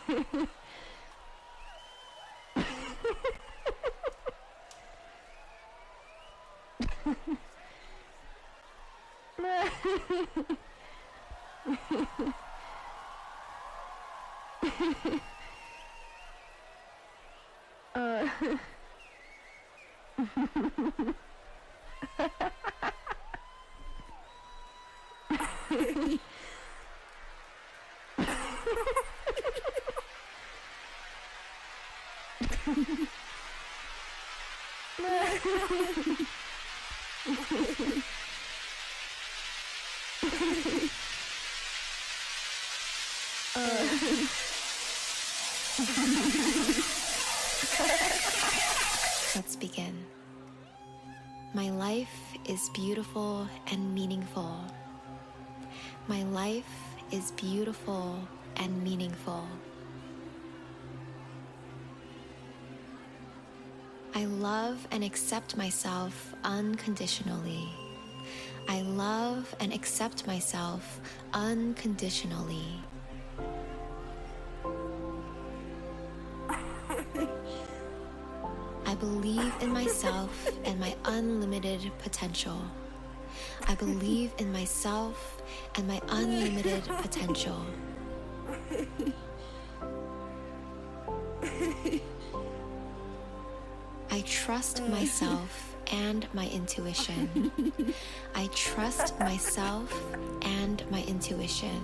Let's begin. My life is beautiful and meaningful. My life is beautiful and meaningful. I love and accept myself unconditionally. I love and accept myself unconditionally. I believe in myself and my unlimited potential. I believe in myself and my unlimited potential. I trust myself and my intuition. I trust myself and my intuition.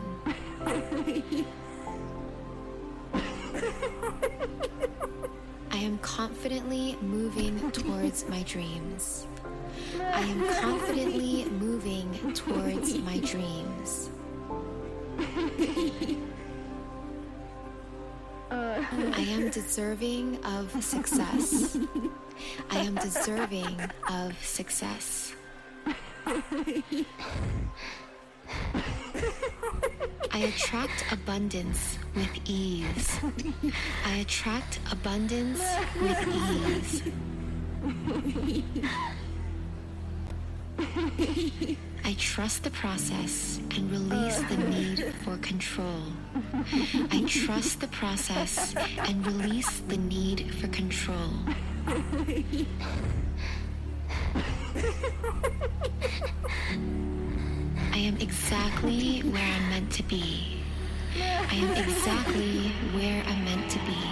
I am confidently moving towards my dreams. I am confidently moving towards my dreams. I am deserving of success. I am deserving of success. I attract abundance with ease. I attract abundance with ease. I trust the process and release the need for control. I trust the process and release the need for control. I am exactly where I'm meant to be. I am exactly where I'm meant to be.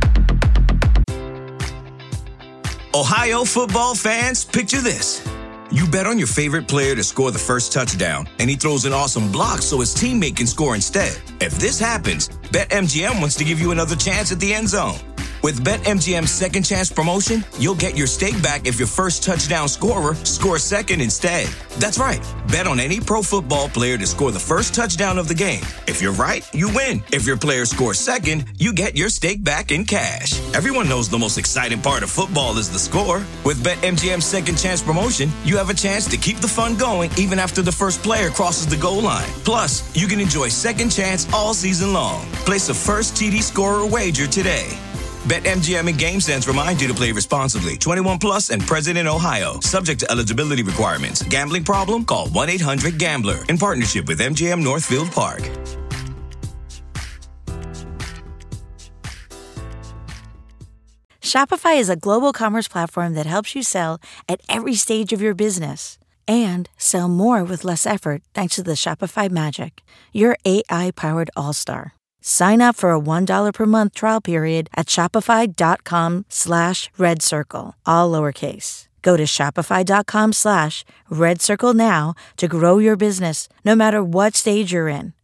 Ohio football fans, picture this. You bet on your favorite player to score the first touchdown, and he throws an awesome block so his teammate can score instead. If this happens, BetMGM wants to give you another chance at the end zone. With BetMGM's second chance promotion, you'll get your stake back if your first touchdown scorer scores second instead. That's right. Bet on any pro football player to score the first touchdown of the game. If you're right, you win. If your player scores second, you get your stake back in cash. Everyone knows the most exciting part of football is the score. With BetMGM's second chance promotion, you have a chance to keep the fun going even after the first player crosses the goal line. Plus, you can enjoy second chance all season long. Place a first TD scorer wager today. BetMGM and GameSense remind you to play responsibly. 21 plus and present in Ohio. Subject to eligibility requirements. Gambling problem? Call 1-800-GAMBLER. In partnership with MGM Northfield Park. Shopify is a global commerce platform that helps you sell at every stage of your business. And sell more with less effort thanks to the Shopify Magic, your AI-powered all-star. Sign up for a $1 per month trial period at shopify.com/redcircle, all lowercase. Go to shopify.com/redcircle now to grow your business no matter what stage you're in.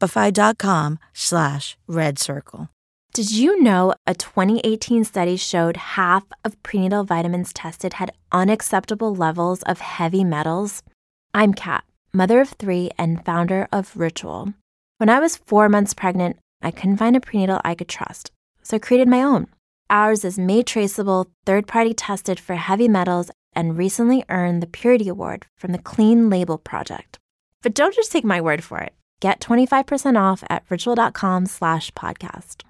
Shopify.com/redcircle. Did you know a 2018 study showed half of prenatal vitamins tested had unacceptable levels of heavy metals? I'm Kat, mother of 3 and founder of Ritual. When I was 4 months pregnant, I couldn't find a prenatal I could trust, so I created my own. Ours is made traceable, third-party tested for heavy metals, and recently earned the Purity Award from the Clean Label Project. But don't just take my word for it. Get 25% off at ritual.com/podcast.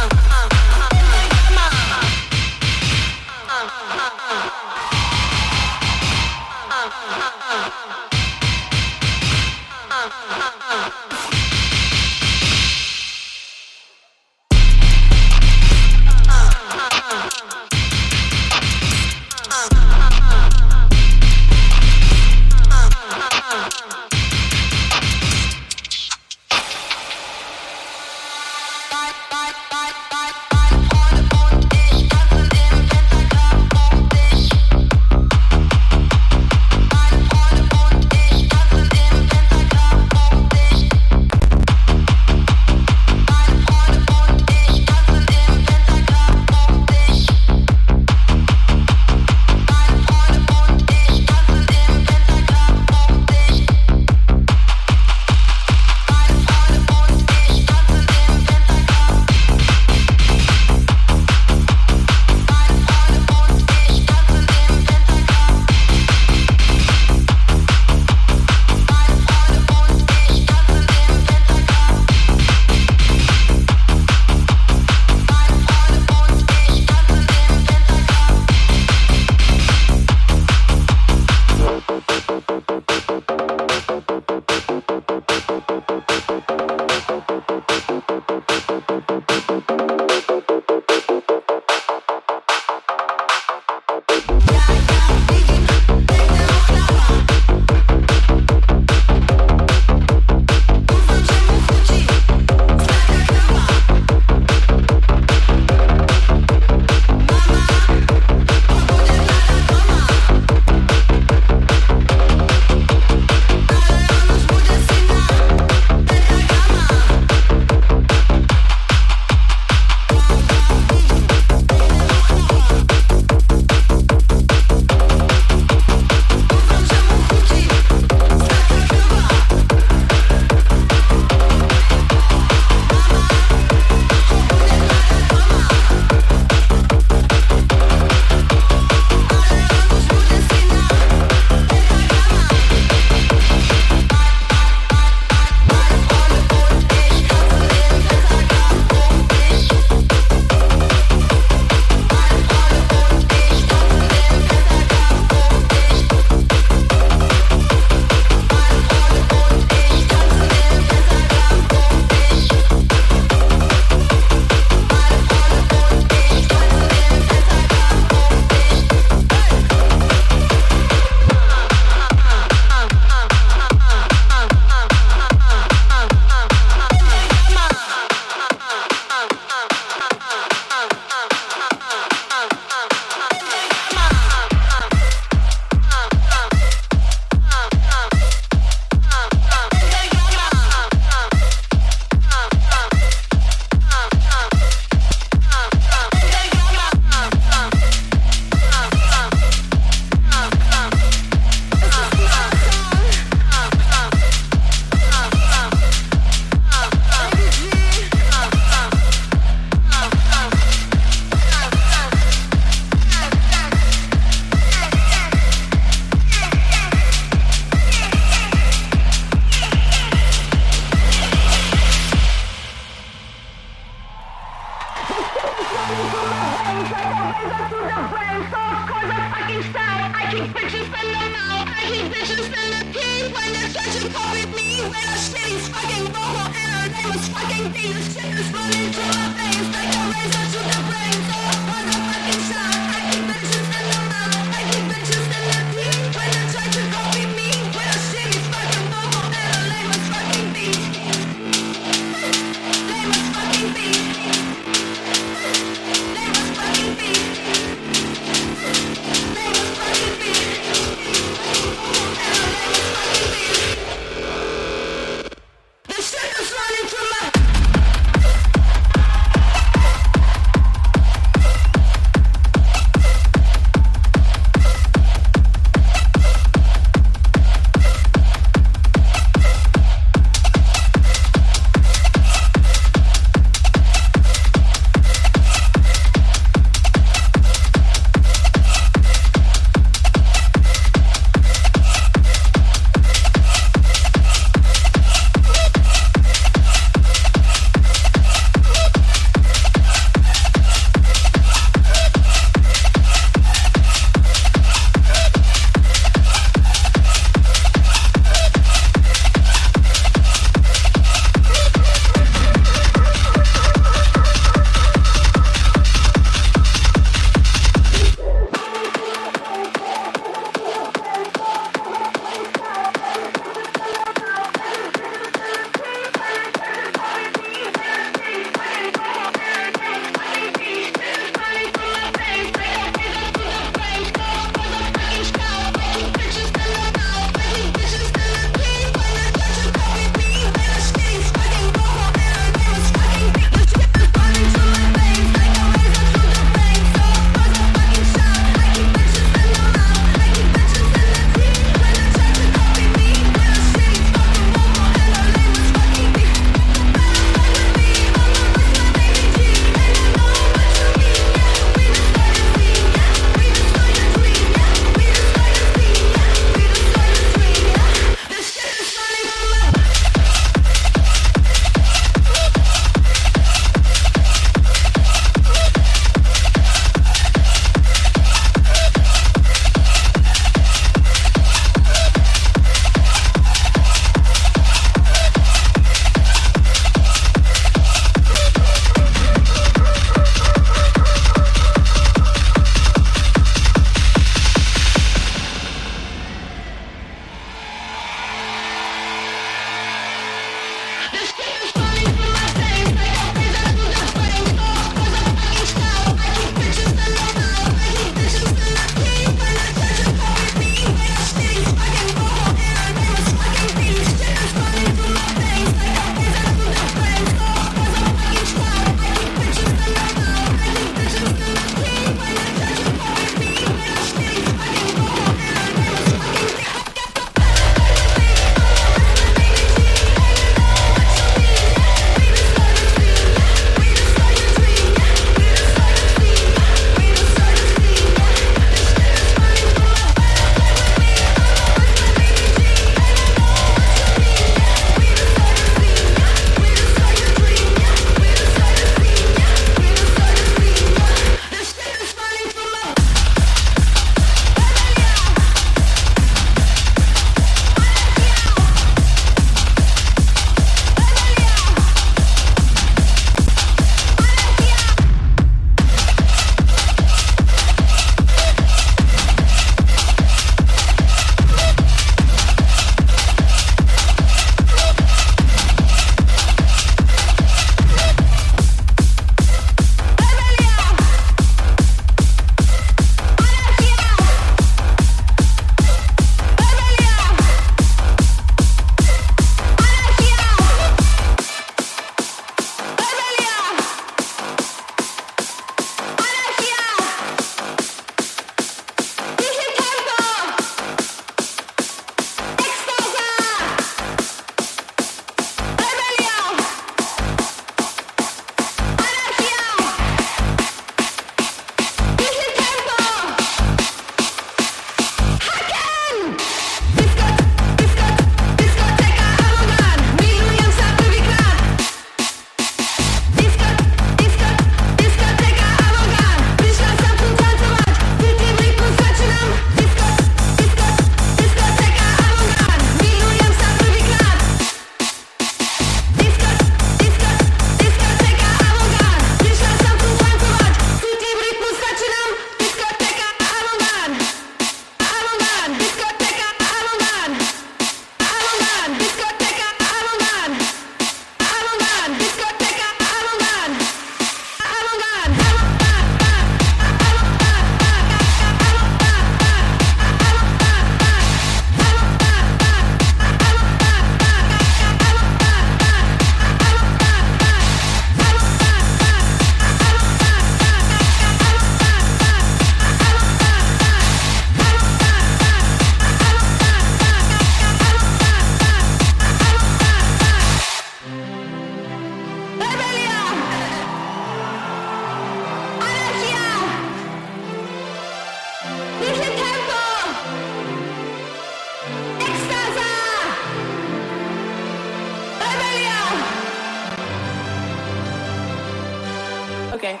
Okay.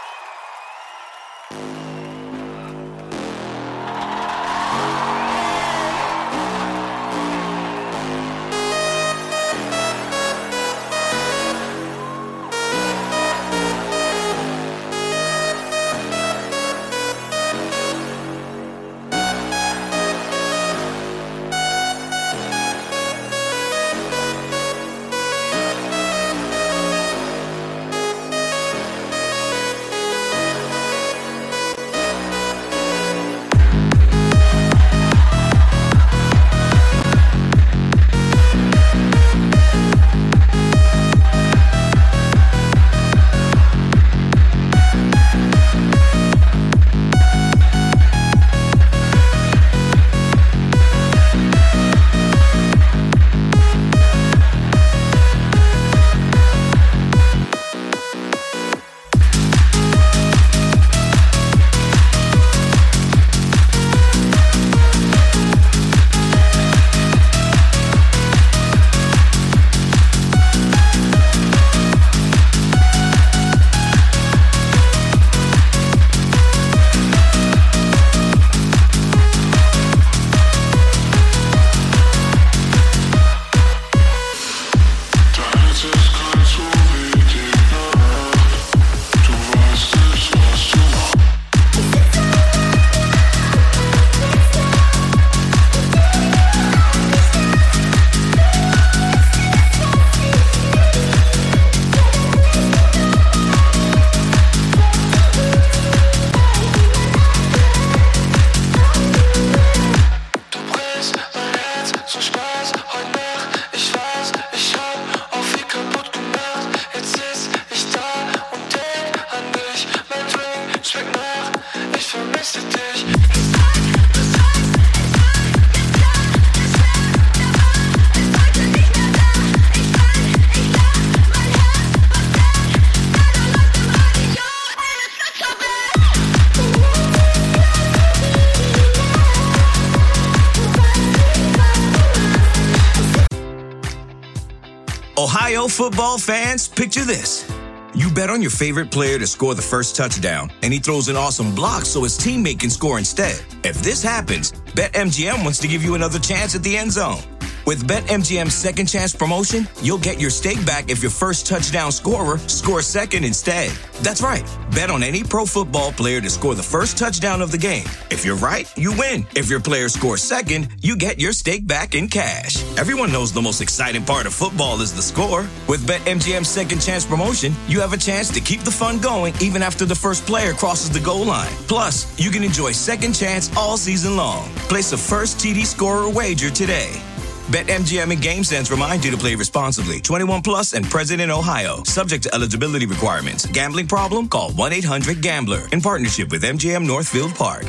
Ohio football fans, picture this. You bet on your favorite player to score the first touchdown, and he throws an awesome block so his teammate can score instead. If this happens, BetMGM wants to give you another chance at the end zone. With BetMGM's second chance promotion, you'll get your stake back if your first touchdown scorer scores second instead. That's right. Bet on any pro football player to score the first touchdown of the game. If you're right, you win. If your player scores second, you get your stake back in cash. Everyone knows the most exciting part of football is the score. With BetMGM's second chance promotion, you have a chance to keep the fun going even after the first player crosses the goal line. Plus, you can enjoy second chance all season long. Place a first TD scorer wager today. BetMGM and GameSense remind you to play responsibly. 21 plus and present in Ohio. Subject to eligibility requirements. Gambling problem? Call 1-800-GAMBLER. In partnership with MGM Northfield Park.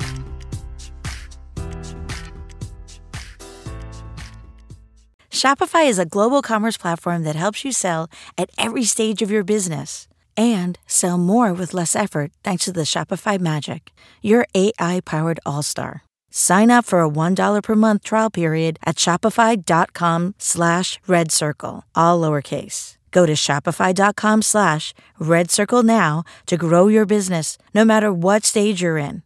Shopify is a global commerce platform that helps you sell at every stage of your business and sell more with less effort thanks to the Shopify Magic, your AI-powered all-star. Sign up for a $1 per month trial period at shopify.com/redcircle, all lowercase. Go to shopify.com/redcircle now to grow your business no matter what stage you're in.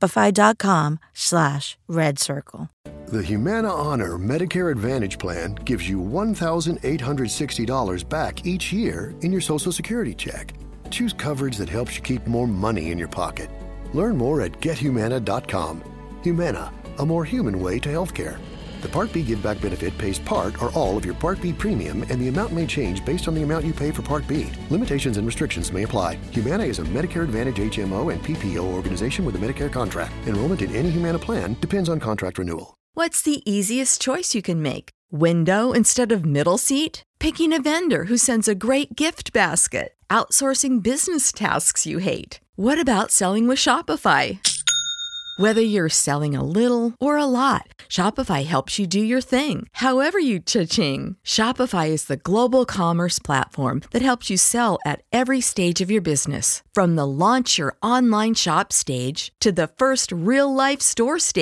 Shopify.com/redcircle. The Humana Honor Medicare Advantage Plan gives you $1,860 back each year in your Social Security check. Choose coverage that helps you keep more money in your pocket. Learn more at GetHumana.com. Humana, a more human way to healthcare. The Part B Give Back benefit pays part or all of your Part B premium, and the amount may change based on the amount you pay for Part B. Limitations and restrictions may apply. Humana is a Medicare Advantage HMO and PPO organization with a Medicare contract. Enrollment in any Humana plan depends on contract renewal. What's the easiest choice you can make? Window instead of middle seat? Picking a vendor who sends a great gift basket? Outsourcing business tasks you hate? What about selling with Shopify? Whether you're selling a little or a lot, Shopify helps you do your thing, however you cha-ching. Shopify is the global commerce platform that helps you sell at every stage of your business. From the launch your online shop stage to the first real-life store stage,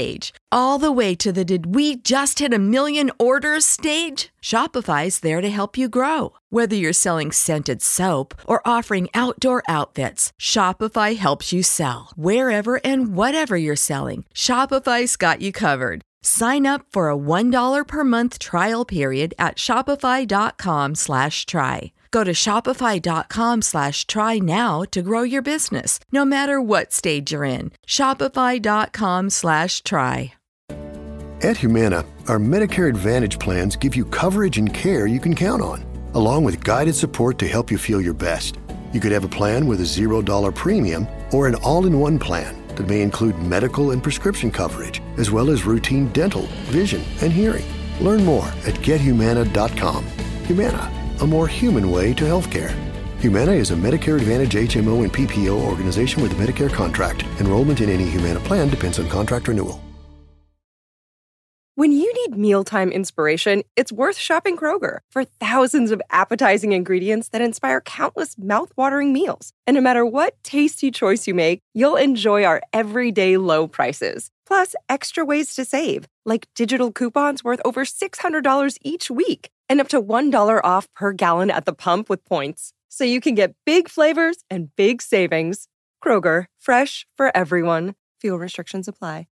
all the way to the "did we just hit a million orders" stage, Shopify's there to help you grow. Whether you're selling scented soap or offering outdoor outfits, Shopify helps you sell. Wherever and whatever you're selling, Shopify's got you covered. Sign up for a $1 per month trial period at shopify.com/try. Go to shopify.com/try now to grow your business, no matter what stage you're in. Shopify.com/try. At Humana, our Medicare Advantage plans give you coverage and care you can count on, along with guided support to help you feel your best. You could have a plan with a $0 premium or an all-in-one plan that may include medical and prescription coverage, as well as routine dental, vision, and hearing. Learn more at GetHumana.com. Humana, a more human way to healthcare. Humana is a Medicare Advantage HMO and PPO organization with a Medicare contract. Enrollment in any Humana plan depends on contract renewal. When you need mealtime inspiration, it's worth shopping Kroger for thousands of appetizing ingredients that inspire countless mouth-watering meals. And no matter what tasty choice you make, you'll enjoy our everyday low prices. Plus, extra ways to save, like digital coupons worth over $600 each week and up to $1 off per gallon at the pump with points. So you can get big flavors and big savings. Kroger, fresh for everyone. Fuel restrictions apply.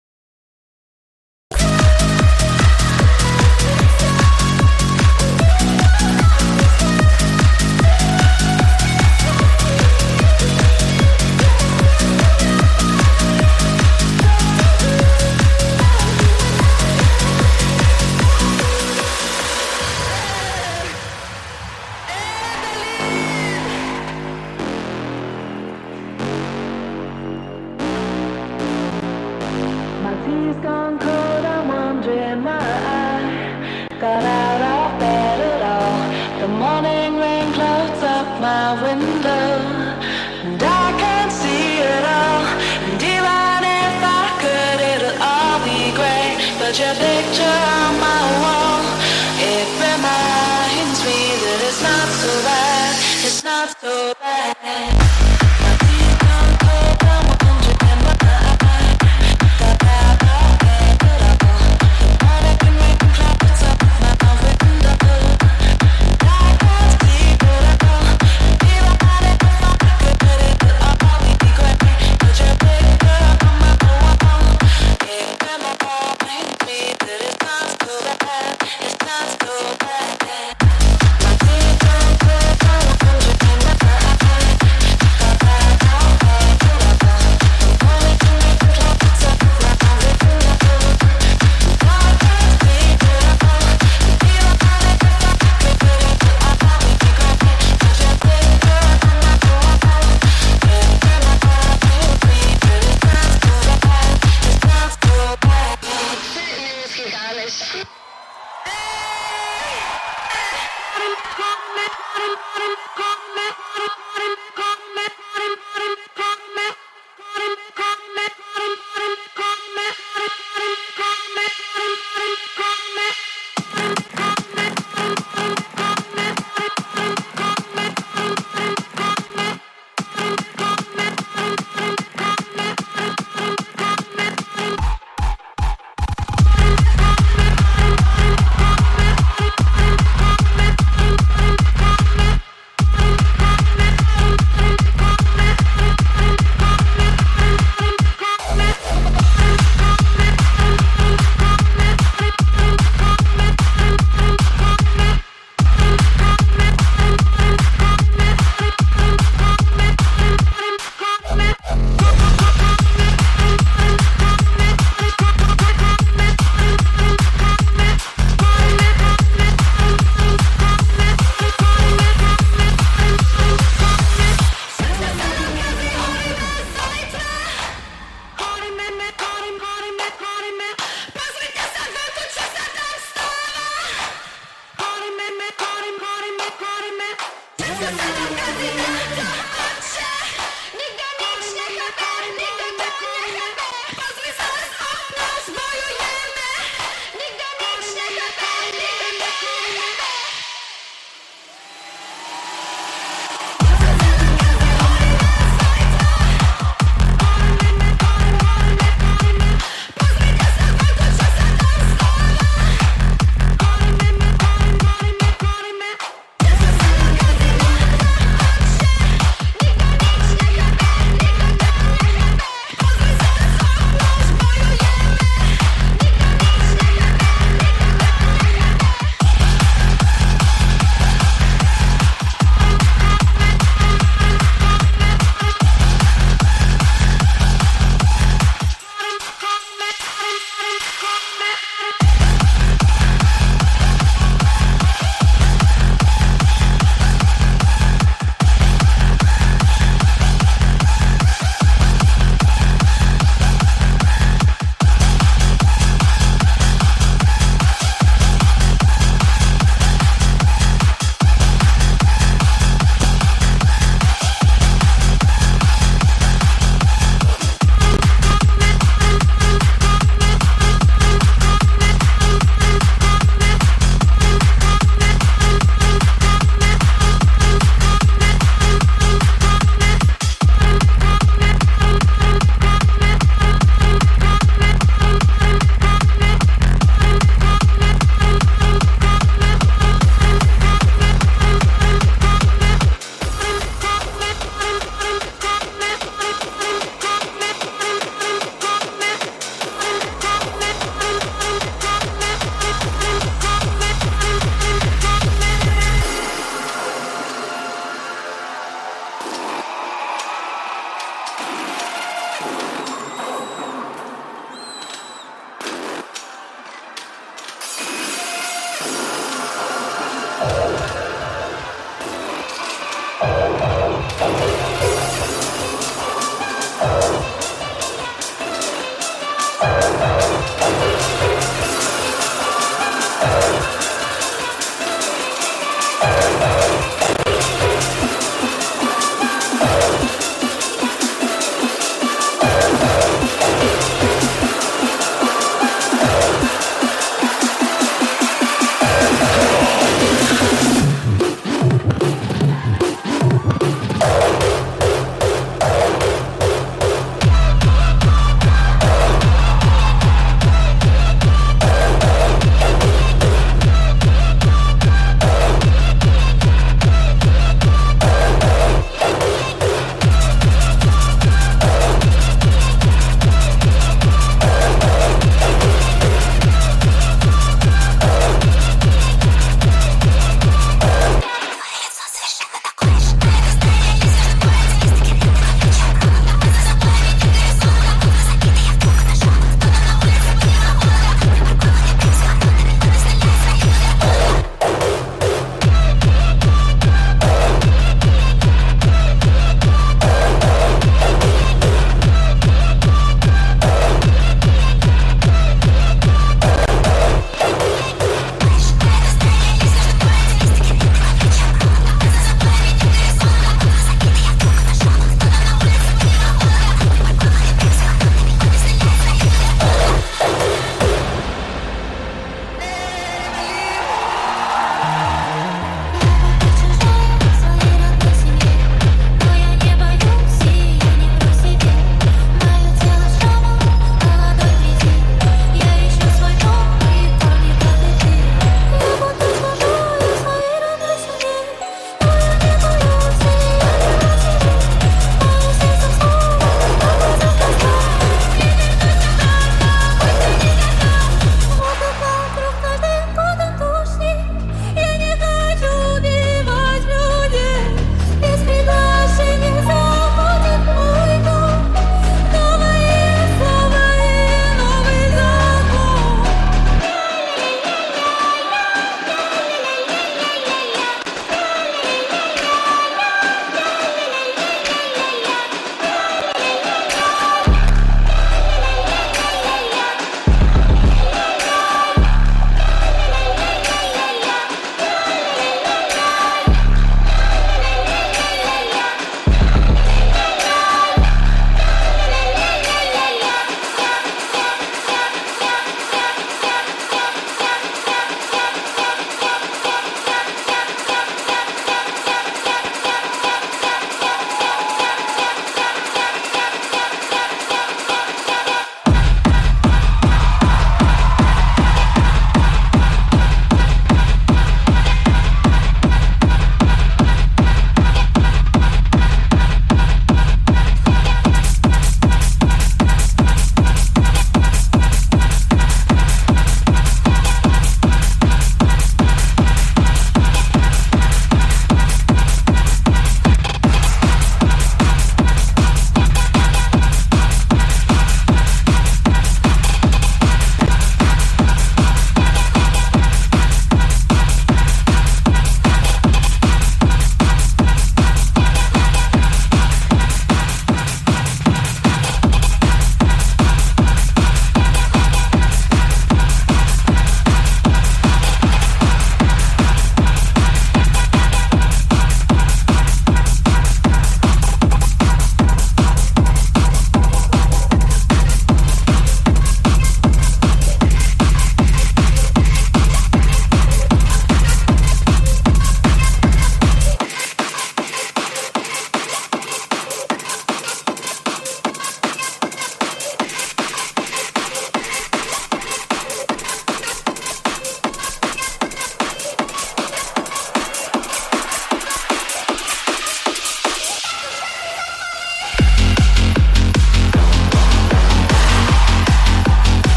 Got out of bed at all. The morning rain clouds up my window, and I can't see it all. And even if I could, it'll all be great. But your picture on my wall, it reminds me that it's not so bad. It's not so bad. My teeth gone cold, I'm wondering why. Got out of bed at all. The morning rain clouds up my window, and I can't see it all. Even if I could, it'll all be great. But your picture on my wall, it reminds me that it's not so bad. It's not so bad. My teeth gone cold, I'm wondering why.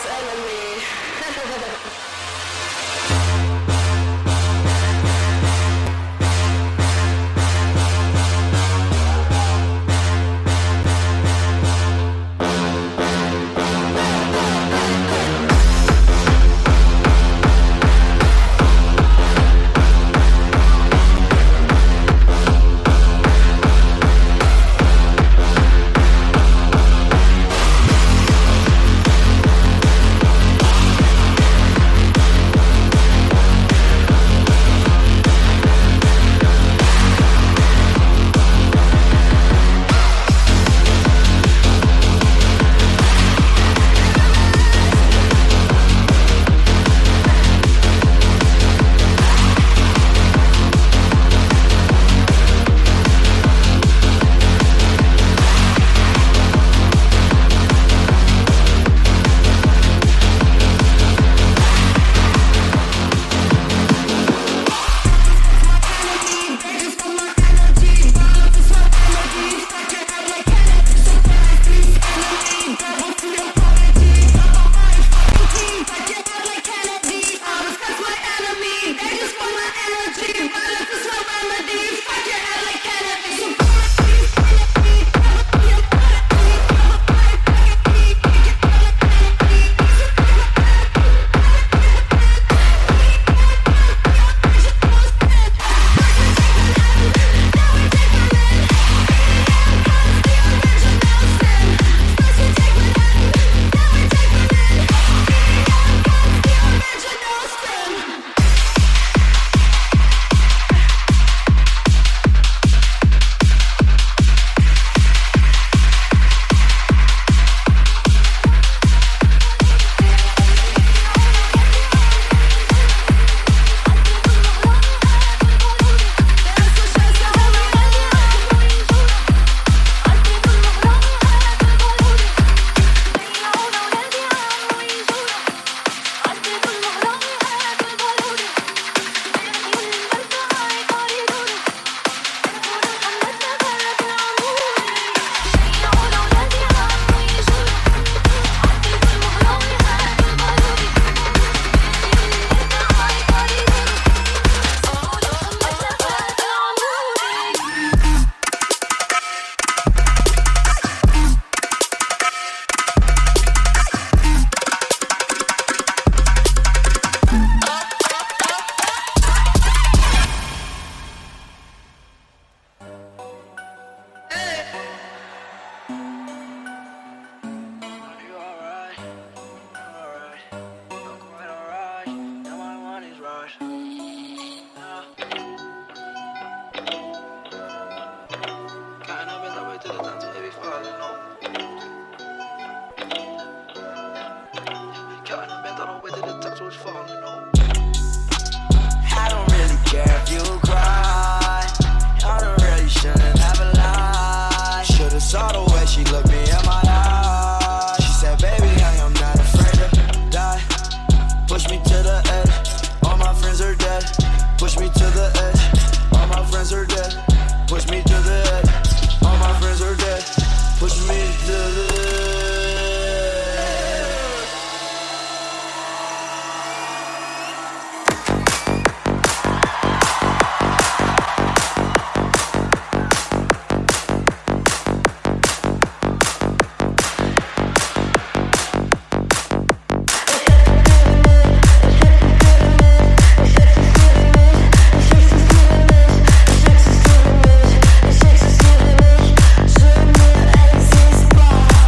Swear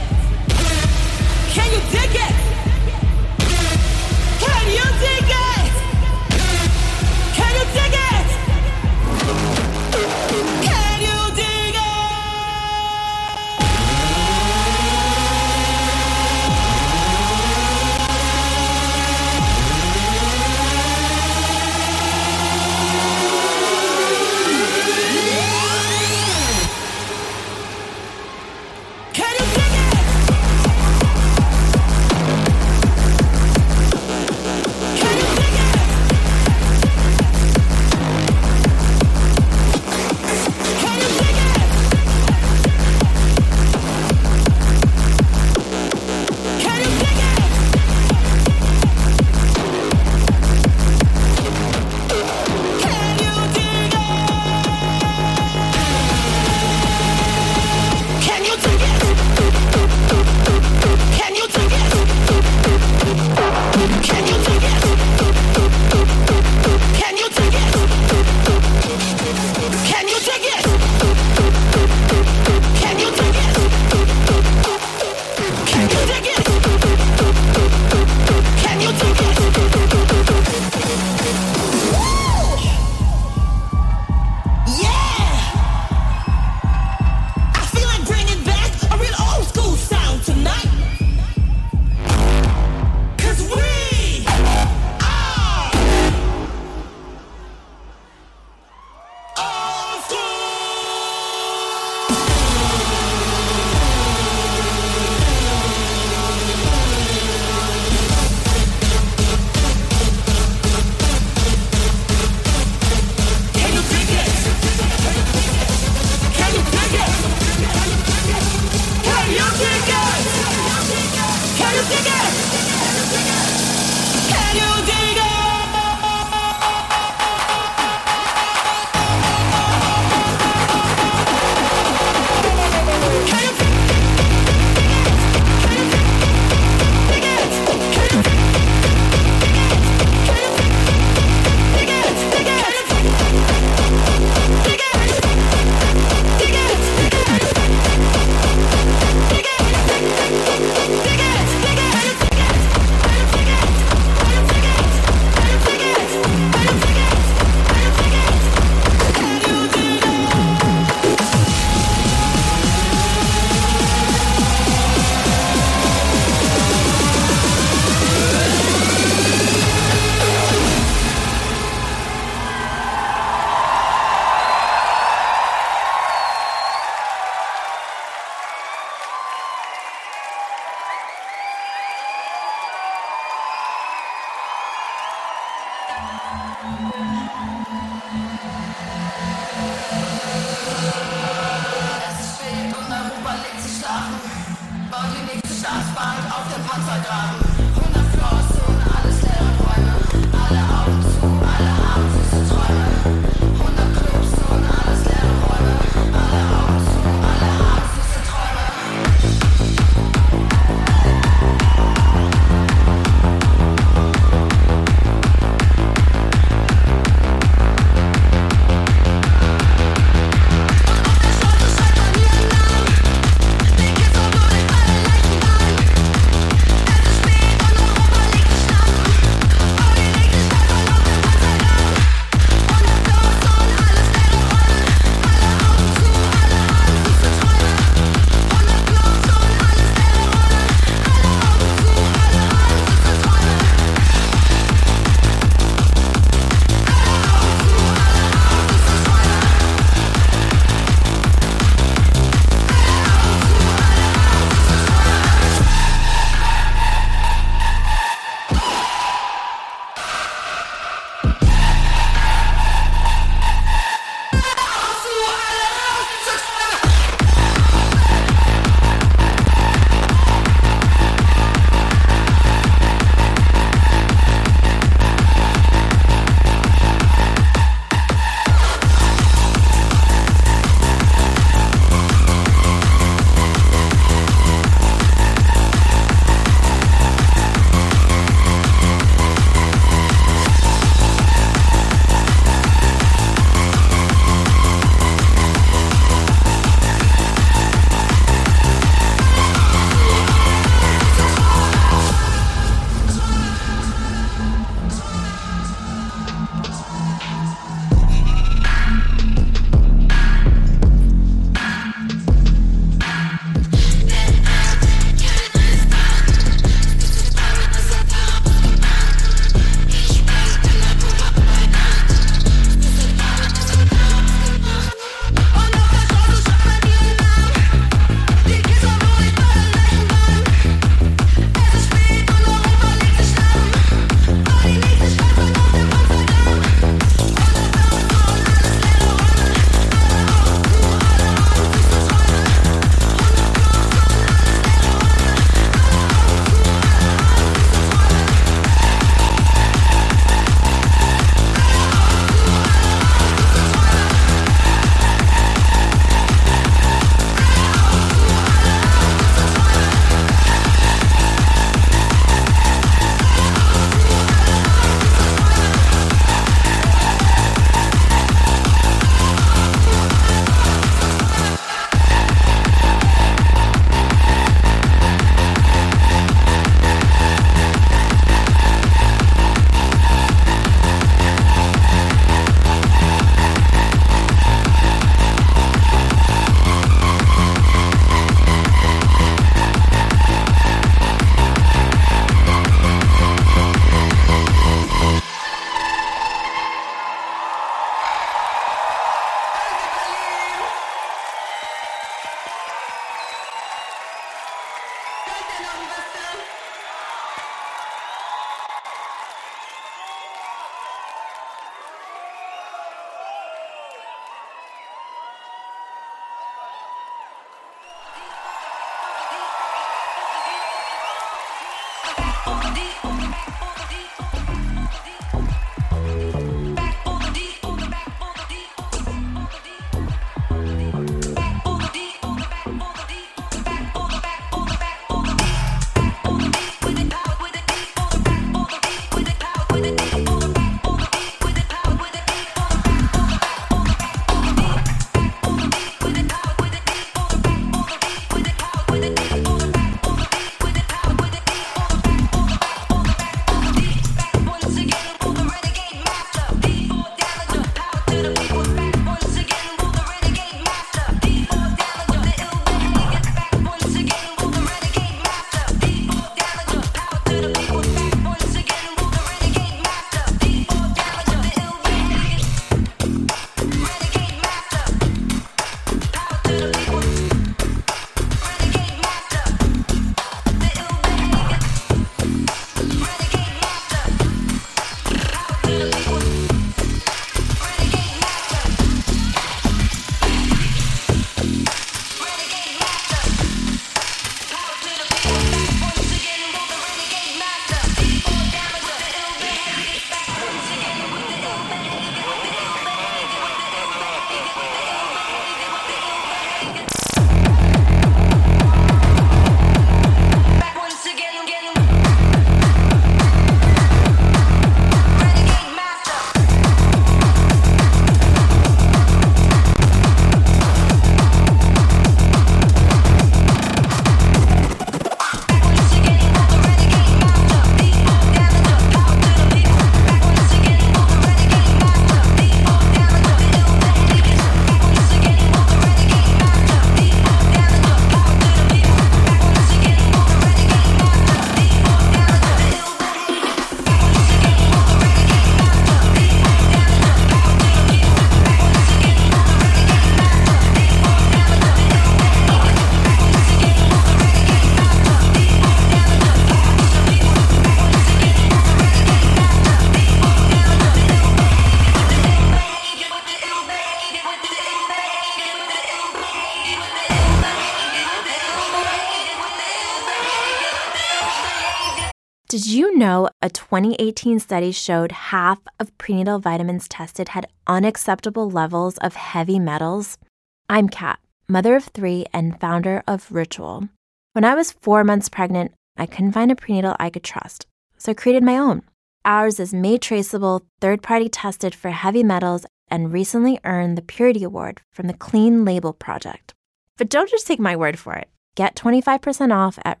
Did you know a 2018 study showed half of prenatal vitamins tested had unacceptable levels of heavy metals? I'm Kat, mother of 3 and founder of Ritual. When I was 4 months pregnant, I couldn't find a prenatal I could trust, so I created my own. Ours is made traceable, third-party tested for heavy metals, and recently earned the Purity Award from the Clean Label Project. But don't just take my word for it. Get 25% off at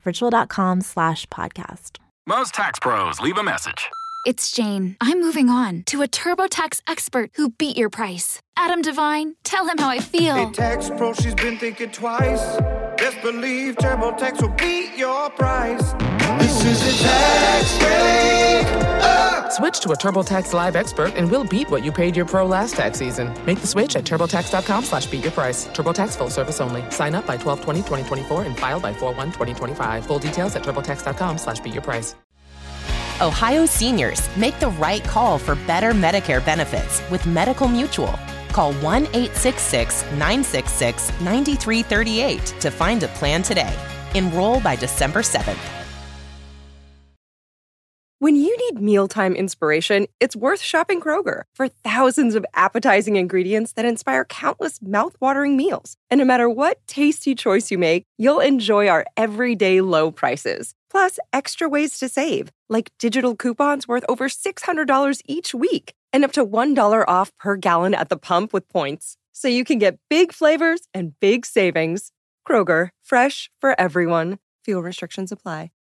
ritual.com/podcast. Most tax pros leave a message. It's Jane. I'm moving on to a TurboTax expert who beat your price. Adam Devine, tell him how I feel. Hey, tax pro, she's been thinking twice. Best believe TurboTax will beat your price. This is a tax break. Switch to a TurboTax Live expert and we'll beat what you paid your pro last tax season. Make the switch at TurboTax.com/beatyourprice. TurboTax full service only. Sign up by 12/20/2024 and file by 4/1/2025. Full details at TurboTax.com/beatyourprice. Ohio seniors, make the right call for better Medicare benefits with Medical Mutual. Call 1-866-966-9338 to find a plan today. Enroll by December 7th. When you need mealtime inspiration, it's worth shopping Kroger for thousands of appetizing ingredients that inspire countless mouth-watering meals. And no matter what tasty choice you make, you'll enjoy our everyday low prices. Plus, extra ways to save, like digital coupons worth over $600 each week and up to $1 off per gallon at the pump with points. So you can get big flavors and big savings. Kroger, fresh for everyone. Fuel restrictions apply.